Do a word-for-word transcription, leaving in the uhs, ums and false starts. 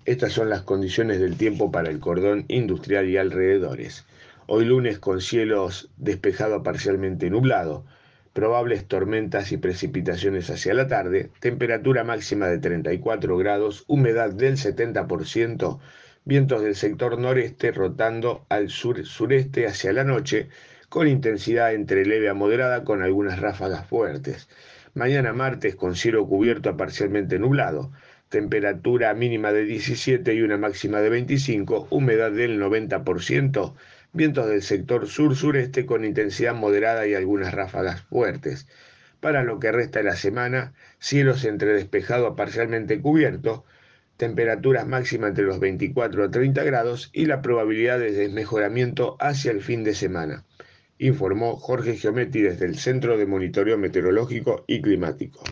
Estas son las condiciones del tiempo para el cordón industrial y alrededores. Hoy lunes con cielos despejado a parcialmente nublado, probables tormentas y precipitaciones hacia la tarde, temperatura máxima de treinta y cuatro grados, humedad del setenta por ciento, vientos del sector noreste rotando al sur-sureste hacia la noche, con intensidad entre leve a moderada con algunas ráfagas fuertes. Mañana martes con cielo cubierto a parcialmente nublado, temperatura mínima de diecisiete y una máxima de veinticinco, humedad del noventa por ciento, vientos del sector sur-sureste con intensidad moderada y algunas ráfagas fuertes. Para lo que resta de la semana, cielos entre despejado a parcialmente cubierto, temperaturas máximas entre los veinticuatro a treinta grados y la probabilidad de desmejoramiento hacia el fin de semana, informó Jorge Giometti desde el Centro de Monitoreo Meteorológico y Climático.